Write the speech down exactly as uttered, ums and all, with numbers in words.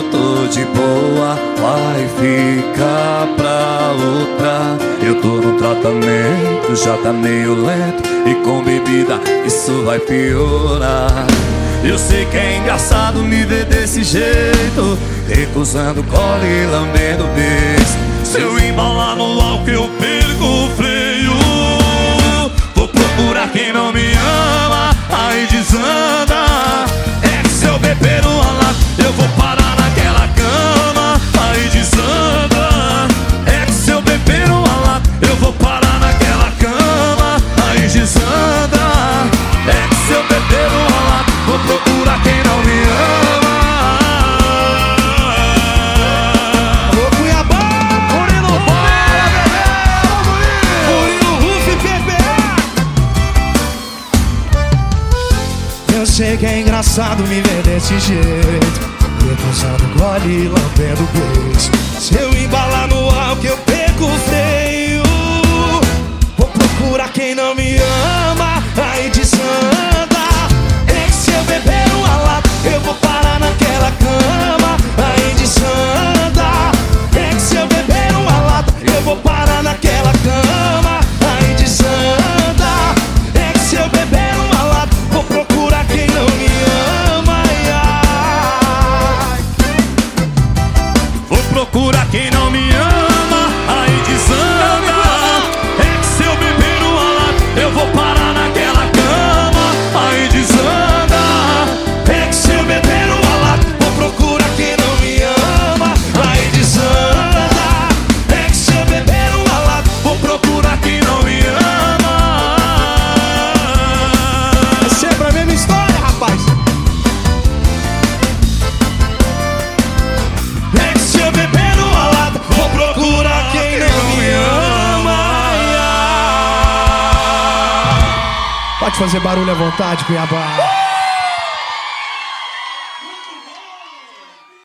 tô de boa, vai ficar pra outra. Eu tô no tratamento, já tá meio lento, e com bebida isso vai piorar. Eu sei que é engraçado me ver desse jeito, recusando cola e lambendo beijo. Se eu embalar no álcool eu perco o freio. Vou procurar quem não me ama, aí desanda. É que se eu beber uma lata eu vou parar naquela cama, aí desanda. É que se eu beber uma lata eu vou parar naquela cama, aí desanda. É que se eu beber uma lata vou procurar quem não me ama. Ô Cuiabá, Murilo, bora, bebê! Murilo, Rufi, P P A. Eu sei que é engraçado me ver desse jeito, recusando gole e lambendo beijo. Se eu embalar no álcool eu perco o freio. Vou procurar quem não me ama, aí desanda. É que se eu beber uma lata eu vou parar naquela cama, aí desanda. É que se eu beber uma lata eu vou parar naquela cama, aí desanda. É que se eu beber uma lata vou procurar quem não me ama, ai, ai. Vou procurar quem não me ama, aí desanda. É que se eu beber uma lata eu vou parar naquela cama, aí desanda. É que se eu beber uma lata vou procurar quem não me ama, aí desanda. É que se eu beber uma lata Vou procurar quem não me ama. é sempre a mesma história, rapaz. É que se eu beber uma lata vou procurar quem não me ama, ai, ai. Pode fazer barulho à vontade, Cuiabá.